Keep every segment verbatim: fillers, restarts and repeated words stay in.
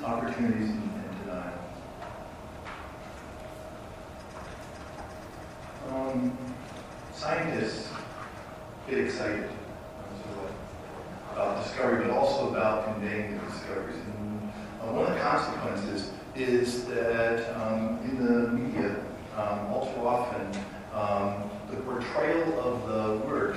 opportunities, and, and denial. Um, scientists get excited about discovery, but also about conveying the discoveries. And uh, one of the consequences is that um, in the media, um, all too often, um, the portrayal of the work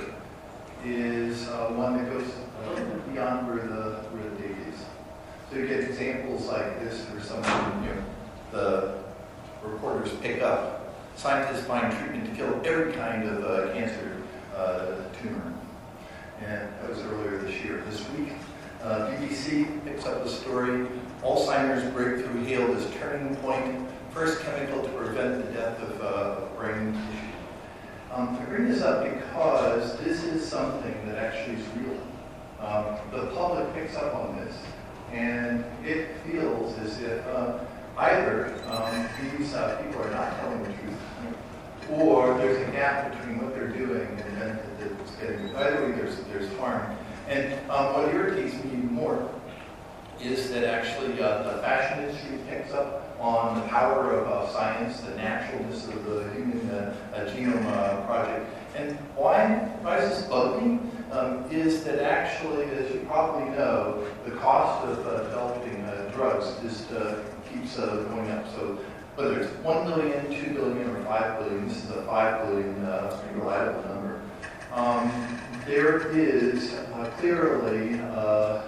is uh, one that goes a little bit beyond where the where the data is. So you get examples like this where someone, you know, the reporters pick up, scientists find treatment to kill every kind of uh, cancer uh, tumor. And that was earlier this year. This week, uh, B B C picks up the story, Alzheimer's breakthrough hailed as turning point, first chemical to prevent the death of uh, brain tissue. Um, I bring this up because this is something that actually is real. Um, the public picks up on this, and it feels as if uh, either um, these uh, people are not telling the truth, or there's a gap between what they're doing and the benefit that it's getting. Either way, there's, there's harm. And um, what irritates me even more is that actually uh, the fashion industry picks up on the power of uh, science, the naturalness of the Human uh, uh, Genome uh, Project. And why, why does this bug me? Um, is that actually, as you probably know, the cost of uh, developing uh, drugs just uh, keeps uh, going up. So whether it's one billion, two billion, or five billion, this is a five billion uh, pretty reliable number. Um, there is uh, clearly a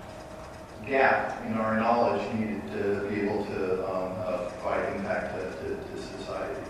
gap in our knowledge needed to be able to um, uh, provide impact to, to, to society.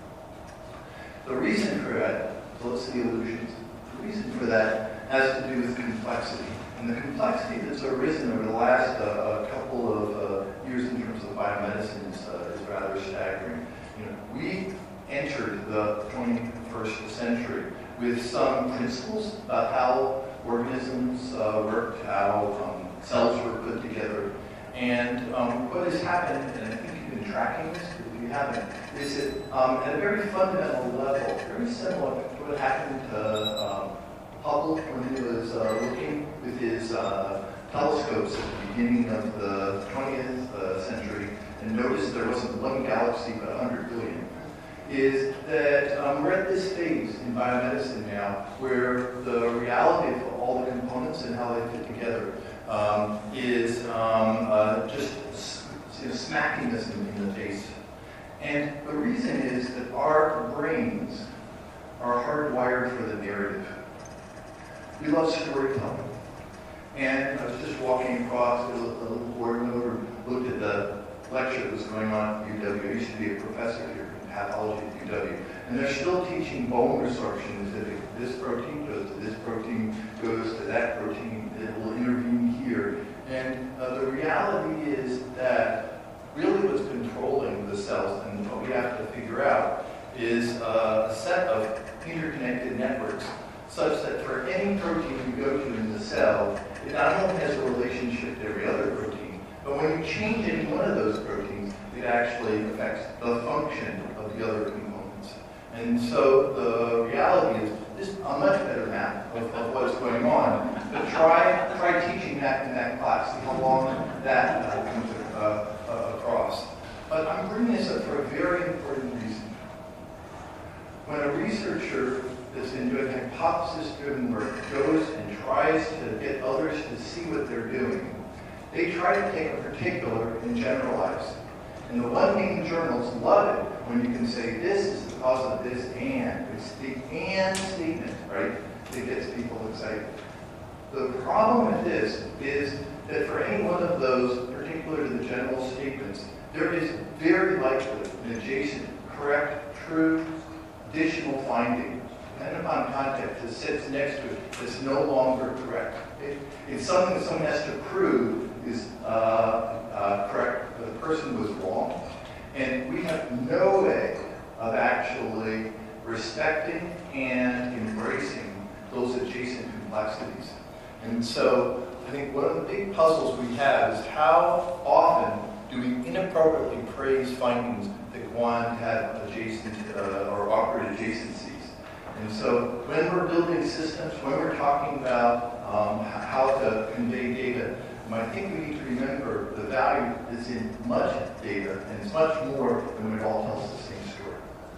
The reason for that, so let's see illusions, the reason for that has to do with complexity. And the complexity that's arisen over the last uh, couple of uh, years in terms of biomedicine is, uh, is rather staggering. You know, we entered the twenty-first century with some principles about how organisms uh, worked, how um, cells were put together. And um, what has happened, and I think you've been tracking this, if you haven't, is that um, at a very fundamental level, very similar to what happened to um, Hubble when he was uh, looking with his uh, telescopes at the beginning of the twentieth uh, century and noticed there wasn't one galaxy but one hundred billion, is that um, we're at this phase in biomedicine now where the reality of all the components and how they fit together um, is um, uh, just you know, smacking us in, in the face. And the reason is that our brains are hardwired for the narrative. We love storytelling. And I was just walking across a little boardroom over, looked at the lecture that was going on at U W. I used to be a professor here in pathology at U W. And they're still teaching bone resorption as if this protein goes to this protein, goes to that protein, it will intervene here. And uh, the reality is that really what's controlling the cells and what we have to figure out is uh, a set of interconnected networks such that for any protein you go to in the cell, it not only has a relationship to every other protein, but when you change any one of those proteins, it actually affects the function of the other components. And so the reality is, this is a much better map of, of what's going on. But try, try teaching that in that class, see how long that uh, comes uh, uh, across. But I'm bringing this up for a very important reason. When a researcher that's been doing hypothesis-driven work goes and tries to get others to see what they're doing, they try to take a particular and generalize. And the one-name journals love it when you can say, this is the cause of this and. It's the and statement, right, that gets people excited. The problem with this is that for any one of those, particular to the general statements, there is very likely an adjacent, correct, true, additional finding, depending upon context, that sits next to it that's no longer correct. It, it's something that someone has to prove is uh, uh, correct, but the person was wrong. And we have no way of actually respecting and embracing those adjacent complexities. And so I think one of the big puzzles we have is how often do we inappropriately praise findings that go on to have adjacent uh, or awkward adjacencies. And so when we're building systems, when we're talking about um, how to convey data, And I think we need to remember the value is in much data, and it's much more than when it all tells the same story.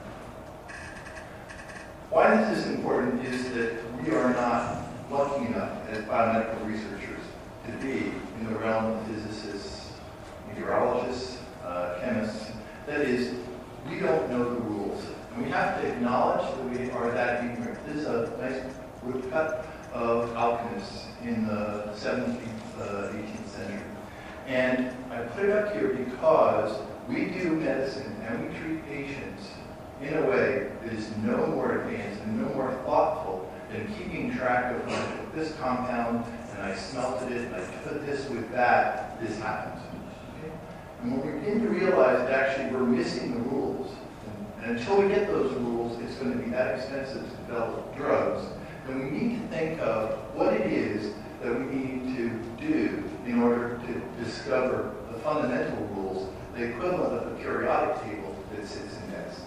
Why this is important is that we are not lucky enough as biomedical researchers to be in the realm of physicists, meteorologists, uh, chemists. That is, we don't know the rules. And we have to acknowledge that we are that ignorant. This is a nice woodcut of alchemists in the seventeenth, uh, eighteenth century. And I put it up here because we do medicine and we treat patients in a way that is no more advanced and no more thoughtful than keeping track of when I took this compound and I smelted it and I put this with that, this happens. Okay? And when we begin to realize that actually we're missing the rules, and, and until we get those rules, it's going to be that expensive to develop drugs, then we need to think of what it is that we need to do in order to discover the fundamental rules, the equivalent of the periodic table that sits in medicine.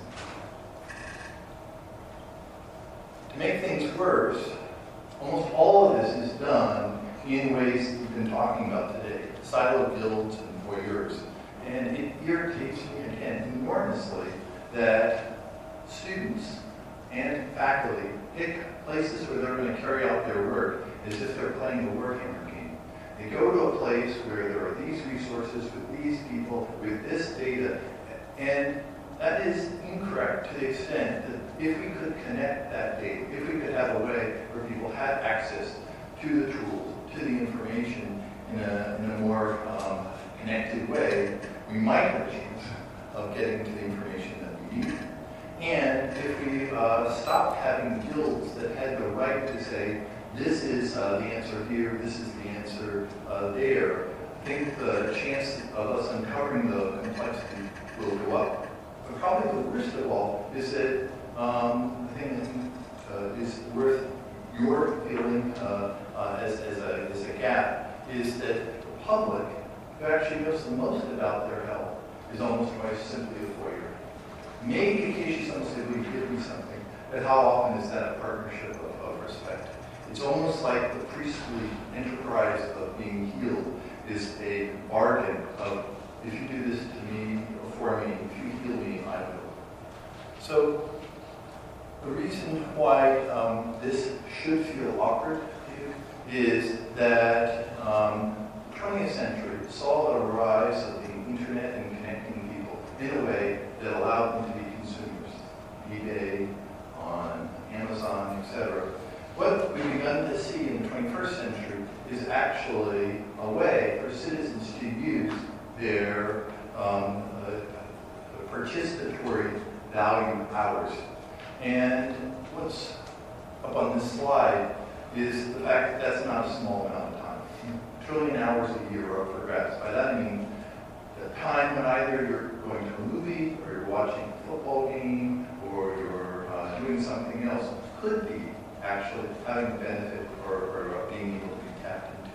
To make things worse, almost all of this is done in ways that we've been talking about today, siloed guilds and voyeurs. And it irritates me again enormously that students and faculty pick places where they're going to carry out their work as if they're playing a Warhammer game. They go to a place where there are these resources with these people, with this data, and that is incorrect to the extent that if we could connect that data, if we could have a way where people had access to the tools, to the information in a, in a more um, connected way, we might have a chance of getting to the information that we need. And if we uh, stopped having guilds that had the right to say, this is uh, the answer here, this is the answer uh, there, I think the chance of us uncovering the complexity will go up. But probably the worst of all is that um, the thing that uh, is worth your feeling uh, uh, as, as, a, as a gap is that the public who actually knows the most about their health is almost always simply a voyeur. Maybe occasionally someone says, will you give me something? But how often is that a partnership of, of respect? It's almost like the priestly enterprise of being healed is a bargain of, if you do this to me or for me, if you heal me, I will. So the reason why um, this should feel awkward to you is that um, the twentieth century saw the rise of the internet and connecting people in a way that allowed them to be consumers. eBay, on Amazon, et cetera. What we've begun to see in the twenty-first century is actually a way for citizens to use their um, uh, participatory value hours. And what's up on this slide is the fact that that's not a small amount of time. A trillion hours a year are progressed. By that I mean the time when either you're going to a movie or you're watching a football game or you're uh, doing something else could be actually having benefit or, or being able to be tapped into.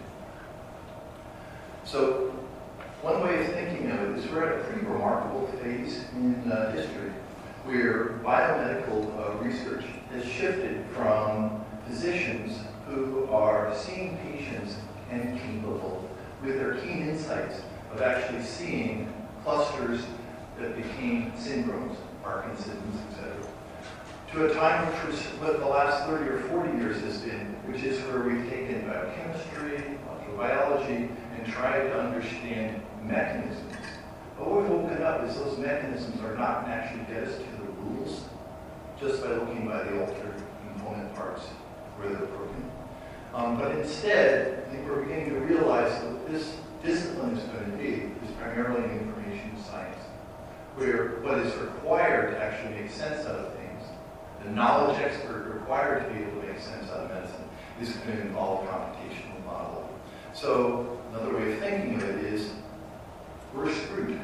So one way of thinking of it is we're at a pretty remarkable phase in uh, history where biomedical uh, research has shifted from physicians who are seeing patients and capable with their keen insights of actually seeing clusters that became syndromes, Parkinson's, et cetera, to a time which was what the last thirty or forty years has been, which is where we've taken biochemistry, biology, and tried to understand mechanisms. But what we've woken up is those mechanisms are not going to actually get us to the rules just by looking by the altered component parts where they're broken. Um, but instead, I think we're beginning to realize that this discipline is going to be is primarily an information science, where what is required to actually make sense out of things, the knowledge expert required to be able to make sense out of medicine, is going to involve computational modeling. So another way of thinking of it is, we're screwed.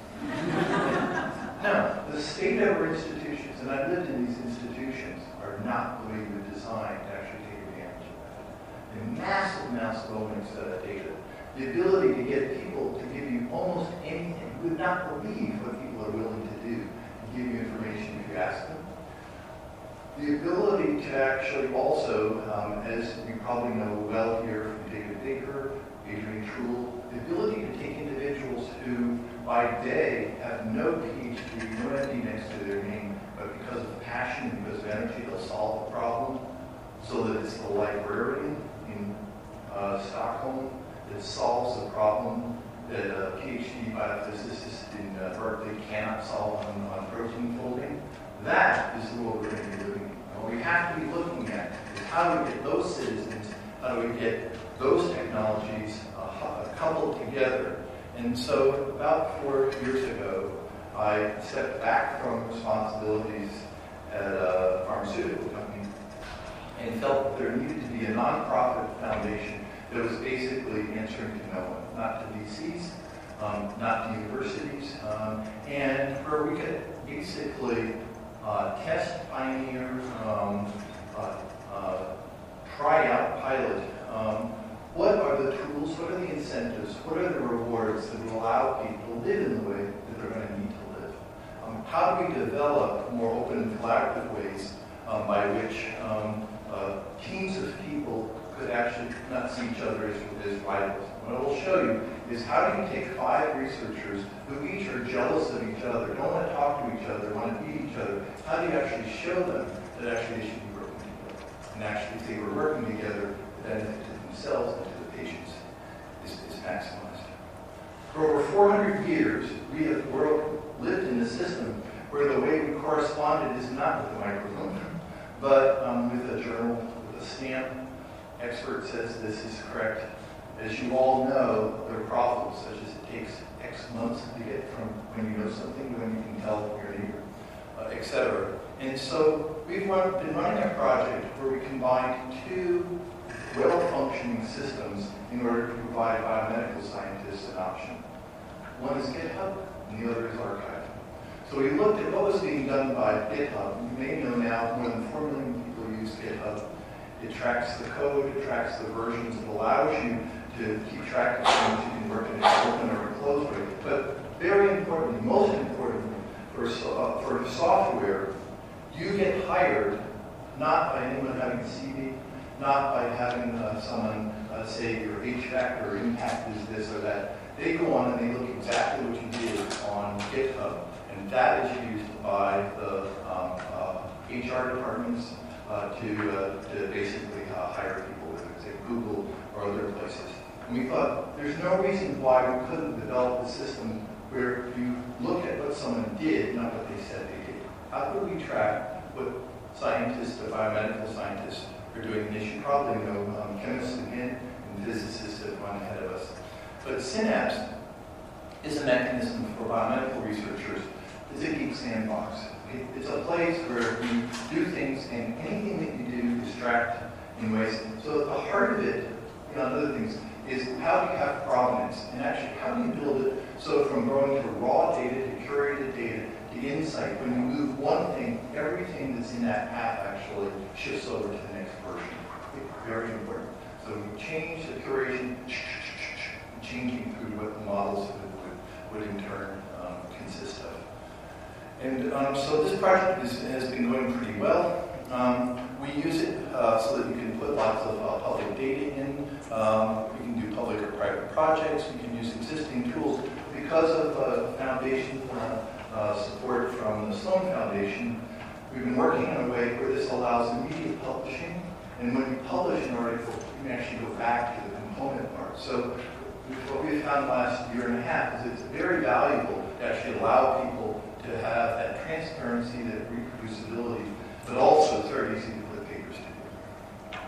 Now, the state of our institutions, and I've lived in these institutions, are not the way we were designed to actually take advantage of that. A massive, massive omics uh, data. The ability to get people to give you almost anything. You would not believe what people are willing to do to give you information if you ask them. The ability to actually also, um, as you probably know well here from David Baker, Adrian Truhl, by day have no P H D, no M D next to their name, but because of passion, because of energy, they'll solve a problem. So that it's the librarian in uh, Stockholm that solves a problem that a PhD biophysicist in uh, Berkeley cannot solve on, on protein folding. That is the world we're going to be living in. What we have to be looking at is how do we get those citizens, how do we get those technologies uh, coupled together. And so about four years ago, I stepped back from responsibilities at a pharmaceutical company and felt that there needed to be a nonprofit foundation that was basically answering to no one, not to V Cs, um, not to universities, um, and where we could basically uh, test, pioneer, um, uh, uh, try out, pilot. Um, what are the tools, what are the incentives, what are the rewards that will allow people to live in the way that they're going to need to live? Um, how do we develop more open and collaborative ways um, by which um, uh, teams of people could actually not see each other as, as rivals? What I will show you is how do you take five researchers who each are jealous of each other, don't want to talk to each other, want to beat each other, how do you actually show them that actually they should be working together? And actually, if they were working together, the benefit to themselves and to the patients is, is maximized. For over four hundred years, we have world lived in a system where the way we corresponded is not with a microphone, but um, with a journal, with a stamp. Expert says this is correct. As you all know, there are problems, such as it takes X months to get from when you know something to when you can tell your neighbor, uh, et cetera. And so we've run, been running a project where we combined two well-functioning systems in order to provide biomedical scientists an option. One is GitHub, and the other is Archive. So we looked at what was being done by GitHub. You may know now more than four million people use GitHub. It tracks the code, it tracks the versions, it allows you to keep track of things. You can work in an open or a closed way. But very importantly, most importantly, for, uh, for software, you get hired not by anyone having a C V, not by having uh, someone uh, say your H factor or impact is this or that. They go on and they look exactly what you did on GitHub. And that is used by the um, uh, H R departments uh, to, uh, to basically uh, hire people, whether it's at Google or other places. And we thought there's no reason why we couldn't develop a system where you look at what someone did, not what they said they did. How could we track what scientists, the biomedical scientists, are doing? And you should probably know um, chemists again and physicists have gone ahead of us. But Synapse is a mechanism for biomedical researchers. It's a geek sandbox. It, it's a place where you do things, and anything that you do distract in ways. So at the heart of it, you know, other things, is how do you have provenance? And actually, how do you build it so from going to raw data to curated data to insight, when you move one thing, everything that's in that path actually shifts over to the next version. It's very important. So we change the curation, changing through what the models would, would, would in turn um, consist of. And um, so this project is, has been going pretty well. Um, we use it uh, so that you can put lots of uh, public data in. Um, we can do public or private projects. We can use existing tools. Because of uh, foundation uh, uh, support from the Sloan Foundation, we've been working in a way where this allows immediate publishing. And when you publish an article, you can actually go back to the component part. So what we found last year and a half is it's very valuable to actually allow people to have that transparency, that reproducibility, but also it's very easy to put papers together.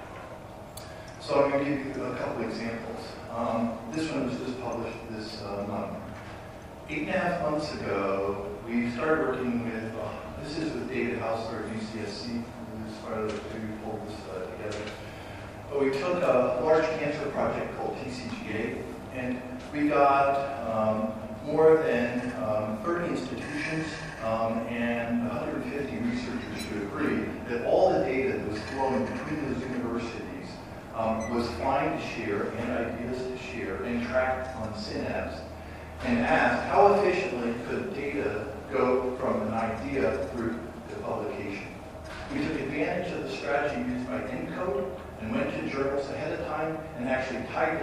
So I'm going to give you a couple examples. Um, this one was just published this uh, month. Eight and a half months ago, we started working with, uh, this is with David Hausler at U C S C, who is part of the we pulled this uh, together. But we took a large cancer project called T C G A, and we got um, more than um, thirty institutions um, and one hundred fifty researchers to agree that all the data that was flowing between those universities um, was fine to share and ideas to share and tracked on Synapse, and asked how efficiently could data go from an idea through to publication. We took advantage of the strategy used by ENCODE and went to journals ahead of time and actually tied it,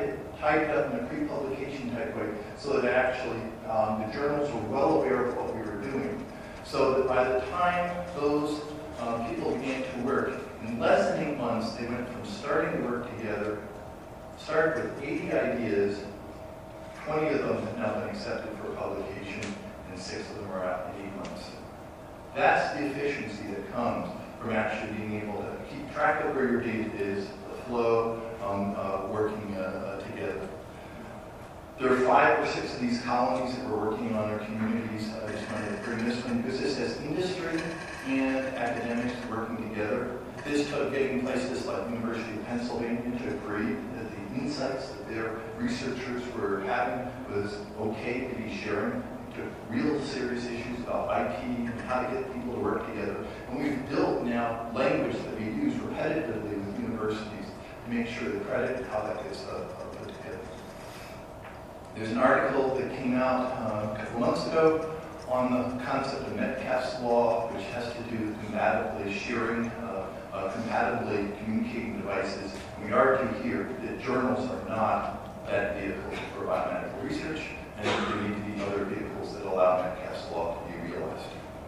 typed up in a pre-publication type way, so that actually um, the journals were well aware of what we were doing. So that by the time those um, people began to work, in less than eight months, they went from starting to work together, started with eighty ideas, twenty of them have now been accepted for publication, and six of them are out in eight months. That's the efficiency that comes from actually being able to keep track of where your data is, the flow, um, uh, working uh, uh, together. There are five or six of these colonies that we're working on, our communities. I just wanted to bring this one because this has industry and academics working together. This took getting places like the University of Pennsylvania to agree that the insights that their researchers were having was okay to be sharing. It took real serious issues about I P and how to get people to work together. And we've built now language that we use repetitively with universities to make sure the credit, how that gets uh, put together. There's an article that came out uh, a couple months ago on the concept of Metcalfe's law, which has to do with compatibly sharing, uh, uh, compatibly communicating devices. And we argue here that journals are not that vehicle for biomedical research, and that there need to be other vehicles that allow Metcalfe's law to be realized.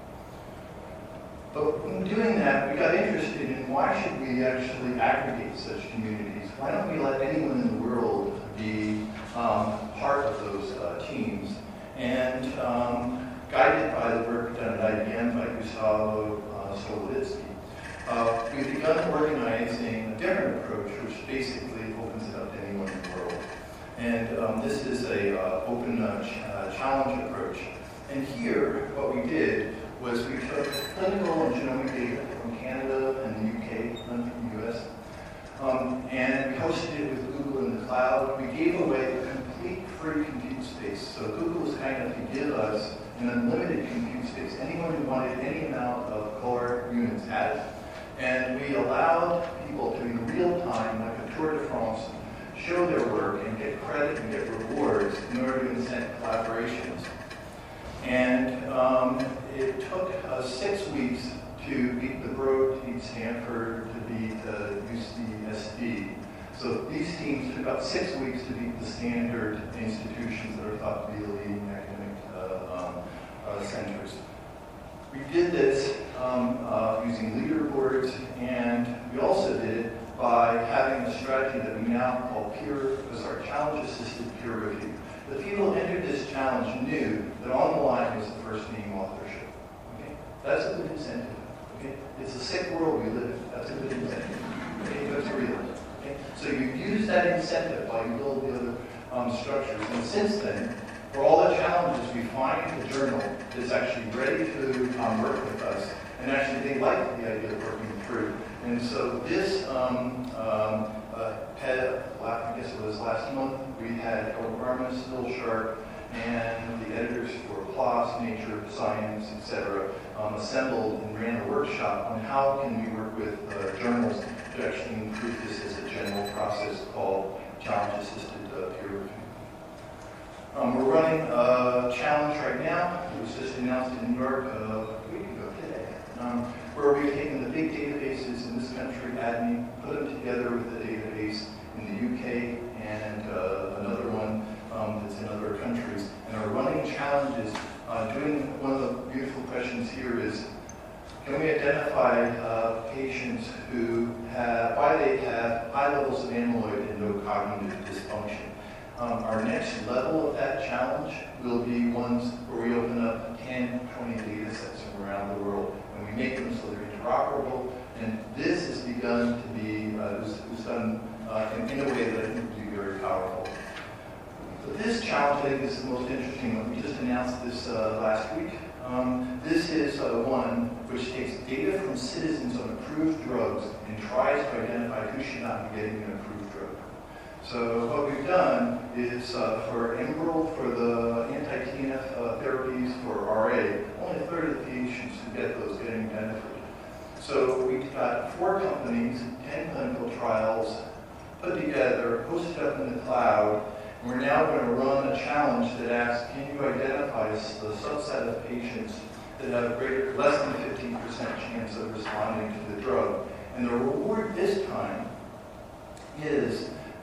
But in doing that, we got interested in why should we actually aggregate such communities? Why don't we let anyone in the world be um, part of those uh, teams? And um, guided by the work done at I B M by Gustavo uh, Soloditsky, uh, we've begun organizing a different approach, which basically opens it up to anyone in the world. And um, this is a uh, open uh, ch uh, challenge approach. And here, what we did was we took clinical and genomic data from Canada and the U K, none from the U S, um, and we hosted it with Google in the cloud. We gave away a complete free compute space. So Google was kind enough to give us an unlimited compute space. Anyone who wanted any amount of core units had it. And we allowed people to, in real time, like a Tour de France, show their work and get credit and get rewards in order to incent collaborations. And um, it took uh, six weeks to beat the Broad, to beat Stanford, to beat uh, U C S D. So these teams took about six weeks to beat the standard institutions that are thought to be the leading academic uh, um, uh, centers. We did this um, uh, using leaderboards, and we also did it by having a strategy that we now call peer, as our challenge-assisted peer review. The people who entered this challenge knew that on the line was the first name authorship. Okay? That's a good incentive. Okay? It's a sick world we live in. That's a good incentive. Okay? That's real. Okay? So you use that incentive while you build the other um, structures. And since then, for all the challenges, we find a journal that's actually ready to um, work with us. And actually, they like the idea of working through. And so this um, um, uh, had, I guess it was last month, we had Howard Barmas, Phil Sharp, and the editors for PLOS, Nature, Science, et cetera, um, assembled and ran a workshop on how can we work with uh, journals to actually improve this as a general process called challenge-assisted uh, peer review. Um, we're running a challenge right now. It was just announced in New York uh, a week ago today, um, where we've taken the big databases in this country, A D M E, put them together with a database in the U K and uh, another one um, that's in other countries, and are running challenges. Uh, doing one of the beautiful questions here is, can we identify uh, patients who have, why they have high levels of amyloid and no cognitive dysfunction? Um, our next level of that challenge will be ones where we open up ten, twenty data sets from around the world, and we make them so they're interoperable. And this has begun to be, uh, it, was, it was done uh, in, in a way that I think will be very powerful. But this challenge, I think, is the most interesting one. We just announced this uh, last week. Um, this is uh, one which takes data from citizens on approved drugs and tries to identify who should not be getting an approved drug. So what we've done is uh, for Enbrel, for the anti-T N F uh, therapies for R A, only a third of the patients who get those getting benefited. So we've got four companies, ten clinical trials put together, hosted up in the cloud, and we're now going to run a challenge that asks, can you identify the subset of patients that have greater, less than fifteen percent chance of responding to the drug? And the reward this time is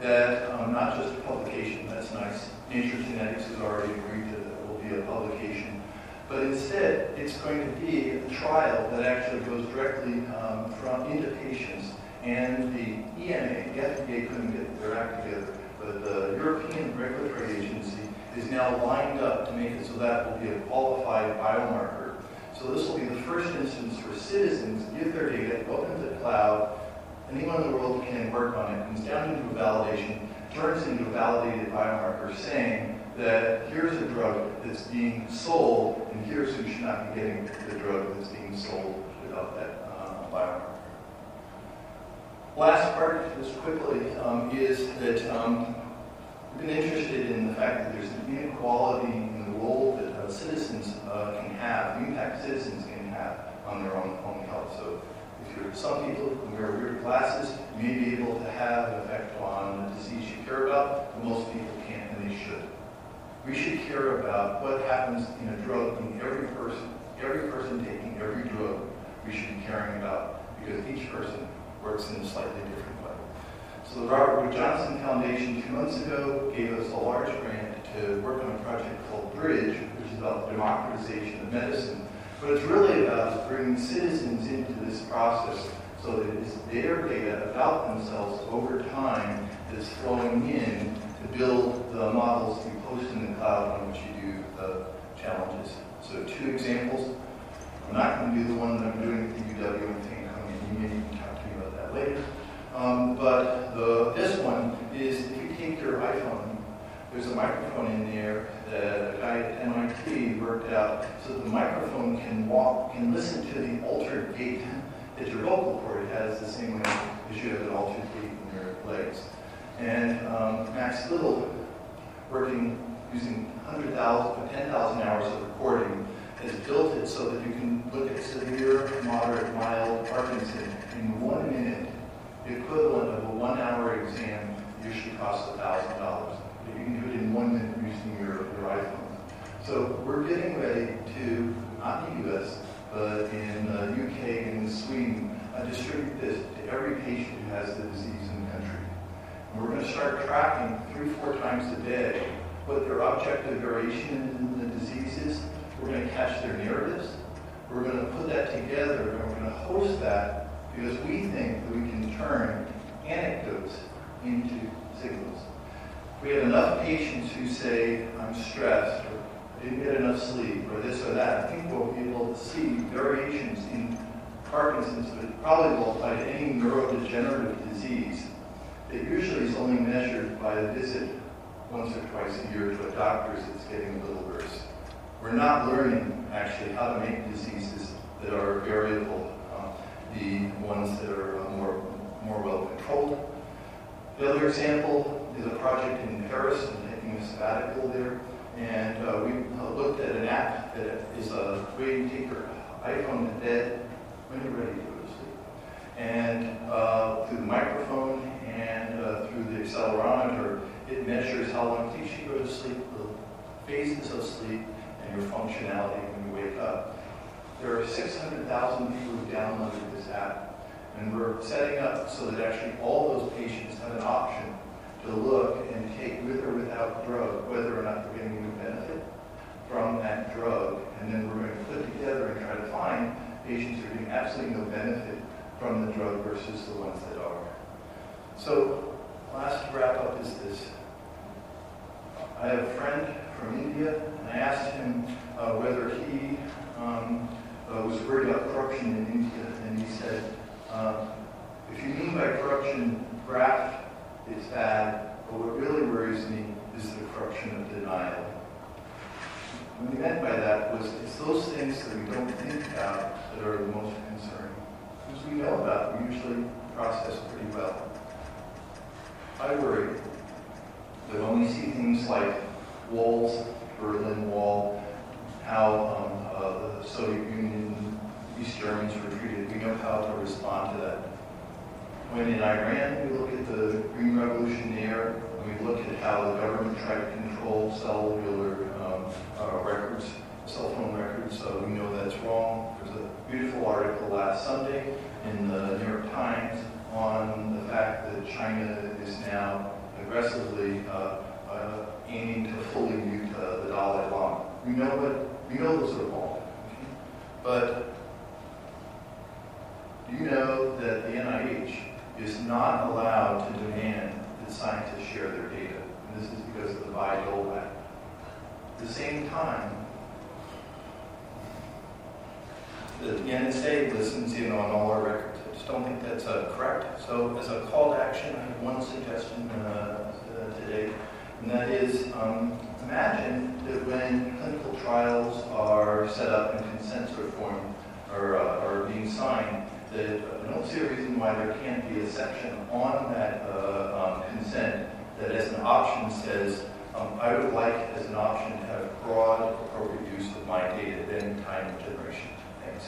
that um, not just a publication, that's nice. Nature Genetics has already agreed that it will be a publication. But instead, it's going to be a trial that actually goes directly um, from into patients. And the E M A, the F D A couldn't get their act together, but the European Regulatory Agency is now lined up to make it so that will be a qualified biomarker. So this will be the first instance where citizens give their data, go into the cloud, anyone in the world can work on it, comes down into a validation, turns into a validated biomarker saying that here's a drug that's being sold, and here's who should not be getting the drug that's being sold without that uh, biomarker. Last part, just quickly, um, is that um, we've been interested in the fact that there's an inequality in the role that uh, citizens uh, can have, the impact citizens can have on their own, own health. So if you're some people who wear weird glasses, you may be able to have an effect on the disease you care about, but most people can't, and they should. We should care about what happens in a drug in every person. Every person taking every drug we should be caring about, because each person works in a slightly different way. So the Robert Wood Johnson Foundation two months ago gave us a large grant to work on a project called Bridge, which is about the democratization of medicine. What it's really about is bringing citizens into this process so that it's their data about themselves over time that's flowing in to build the models you post in the cloud on which you do the challenges. So two examples. I'm not going to do the one that I'm doing at the U W and think coming in. You may talk to me about that later. Um, but the, this one is if you take your iPhone, there's a microphone in there that a guy at M I T worked out so that the microphone can walk, can listen to the altered gait that your vocal cord has the same way as you have an altered gait in your legs. And um, Max Little, working using one hundred thousand, ten thousand hours of recording, has built it so that you can look at severe, moderate, mild Parkinson in one minute. The equivalent of a one-hour exam usually costs one thousand dollars. But you can do it in one minute using your, your iPhone. So we're getting ready to, not in the U S, but in the U K and in Sweden, uh, distribute this to every patient who has the disease in the country. And we're going to start tracking three, four times a day what their objective variation in the disease is. We're going to catch their narratives. We're going to put that together, and we're going to host that because we think that we can turn anecdotes into signals. We have enough patients who say, I'm stressed, or I didn't get enough sleep, or this or that. I think we'll be able to see variations in Parkinson's, but probably will apply to any neurodegenerative disease that usually is only measured by a visit once or twice a year to a doctor's that's getting a little worse. We're not learning, actually, how to make diseases that are variable, uh, the ones that are uh, more, more well controlled. The other example is a project in Paris. I'm taking a sabbatical there. And uh, we uh, looked at an app that is a way you take your iPhone to bed when you're ready to go to sleep. And uh, through the microphone and uh, through the accelerometer, it measures how long it takes you to go to sleep, the phases of sleep, and your functionality when you wake up. There are six hundred thousand people who downloaded this app, and we're setting up so that actually all those patients have an option to look and take with or without drug, whether or not they're getting any benefit from that drug. And then we're going to put together and try to find patients who are getting absolutely no benefit from the drug versus the ones that are. So, last wrap up is this. I have a friend from India, and I asked him uh, whether he um, uh, was worried about corruption in India, and he said, uh, if you mean by corruption graft, it's bad, but what really worries me is the corruption of denial. What he meant by that was it's those things that we don't think about that are the most concerning. Because we know about them, we usually process pretty well. I worry that when we see things like walls, Berlin Wall, how um, uh, the Soviet Union, East Germans were treated, we know how to respond to that. When in Iran, we look at the Green Revolution there, and we look at how the government tried to control cellular um, uh, records, cell phone records, so we know that's wrong. There's a beautiful article last Sunday in the New York Times on the fact that China is now aggressively uh, uh, aiming to fully mute uh, the Dalai Lama. We know what we know those are wrong, but do you know that the N I H is not allowed to demand that scientists share their data? And this is because of the Bayh-Dole Act. At the same time, the N S A listens in on all our records. I just don't think that's uh, correct. So as a call to action, I have one suggestion uh, uh, today, and that is um, imagine that when clinical trials are set up and consents are formed or uh, are being signed, that uh, I don't see a reason why there can't be a section on that uh, um, consent that as an option says, um, I would like as an option to have broad appropriate use of my data at any time of generation. Thanks.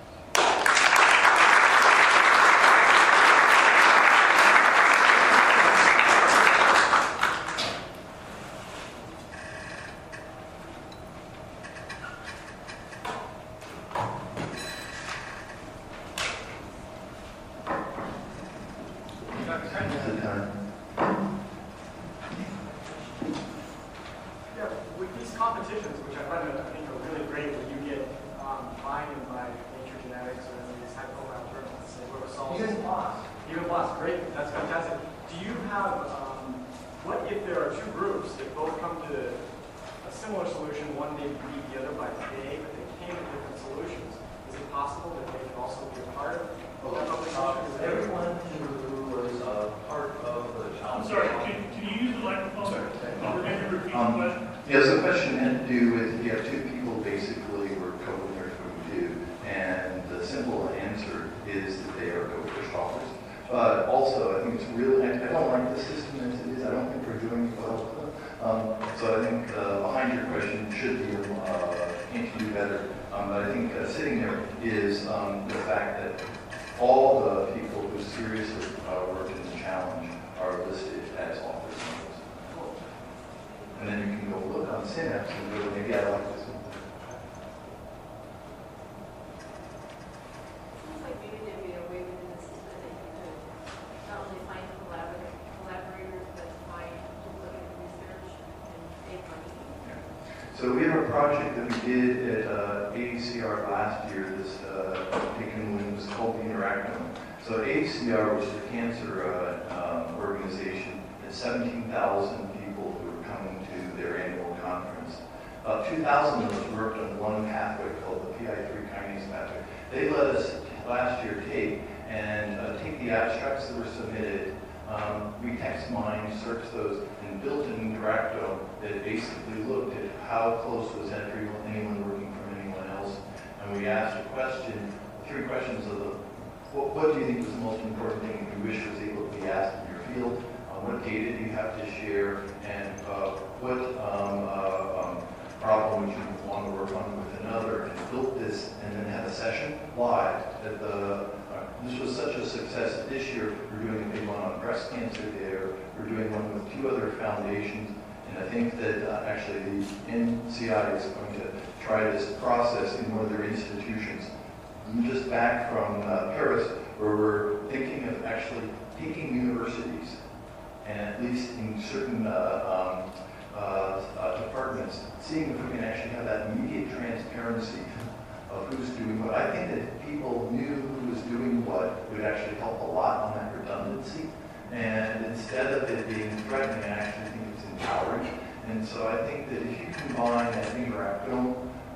So we have a project that we did at uh, A A C R last year, this uh, taken when it was called the Interactome. So A A C R, which is a cancer uh, um, organization, had seventeen thousand people who were coming to their annual conference. About two thousand of us worked on one pathway called the P I three kinase pathway. They let us last year take and uh, take the abstracts that were submitted. Um, we text mine, search those, and built an Interactome that basically looked at how close was everyone, anyone working from anyone else. And we asked a question, three questions of the, what, what do you think was the most important thing you wish was able to be asked in your field? Uh, what data do you have to share? And uh, what um, uh, um, problem would you want to work on with another? And built this and then had a session live at the This was such a success that this year we're doing a big one on breast cancer there. We're doing one with two other foundations. And I think that uh, actually the N C I is going to try this process in one of their institutions. I'm just back from uh, Paris, where we're thinking of actually taking universities and at least in certain uh, um, uh, uh, departments, seeing if we can actually have that immediate transparency of who's doing what. I think that if people knew who was doing what, it would actually help a lot on that redundancy. And instead of it being threatening, I actually think it's empowering. And so I think that if you combine that Interactome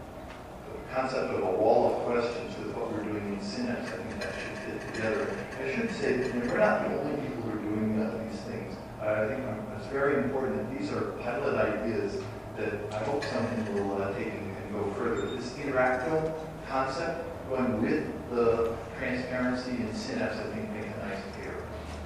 concept of a wall of questions with what we're doing in Synapse, I think that should fit together. I should say that you know, we're not the only people who are doing uh, these things. I think it's very important that these are pilot ideas that I hope someone will uh, take and, and go further. This Interactome concept, going with the transparency and Synapse, I think make a nice pair.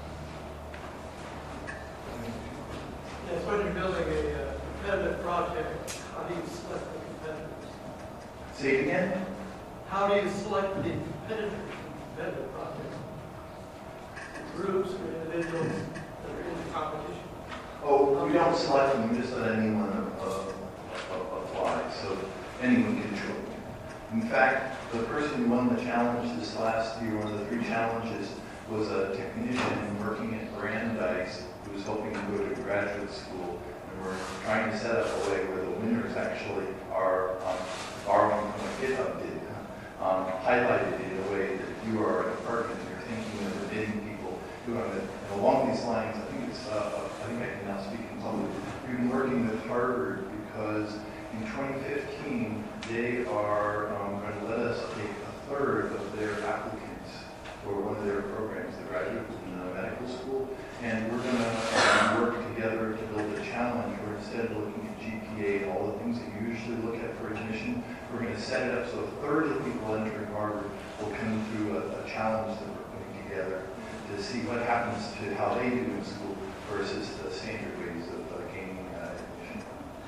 Yes, when you're building a uh, competitive project, how do you select the competitors? Say it again? How do you select the competitive competitive project? Groups or individuals that are in the competition? Oh, we don't select them, we just let anyone uh, apply, so anyone can join. In fact, the person who won the challenge this last year, one of the three challenges, was a technician working at Brandeis who's hoping to go to graduate school. And we're trying to set up a way where the winners actually are um, borrowing from a GitHub bid, um, highlighted in a way that you are a department, you're thinking of the bidding people who are, and along these lines, I think it's, uh, I think I can now speak in public. We've been working with Harvard because in twenty fifteen, they are um, going to let us take a third of their applicants for one of their programs, the graduate in the medical school, and we're going to um, work together to build a challenge where instead of looking at G P A and all the things that you usually look at for admission, we're going to set it up so a third of the people entering Harvard will come through a, a challenge that we're putting together to see what happens to how they do in school versus the standard ways of uh, gaining uh, admission.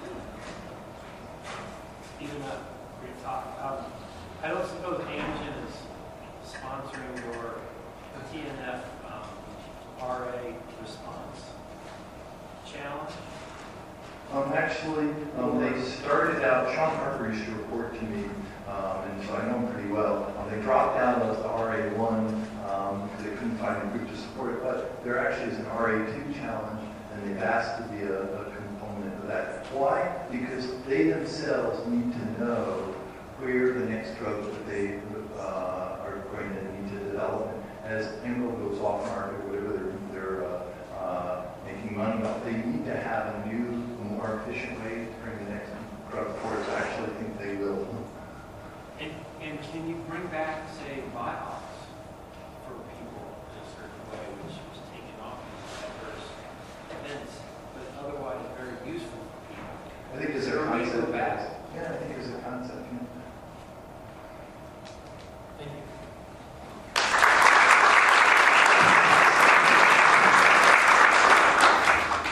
Even a great talk. Um, I don't suppose Amgen is sponsoring your T N F um, R A response challenge? Um, actually, um, they started out, Sean Harper used to report to me, um, and so I know him pretty well. Um, they dropped down as the R A one um, because they couldn't find a group to support it, but there actually is an R A two challenge, and they've asked to be a, a component of that. Why? Because they themselves need to know where the next drug that they uh, are going to need to develop. As Emerald goes off market, whatever they're, they're uh, uh, making money off, they need to have a new, more efficient way to bring the next drug forward. I actually think they will. And, and can you bring back, say, Vioxx for people in a certain way, which was taken off in adverse events, but otherwise very useful for people? I think there's a There may go concept. back. Yeah, I think there's a concept. Yeah.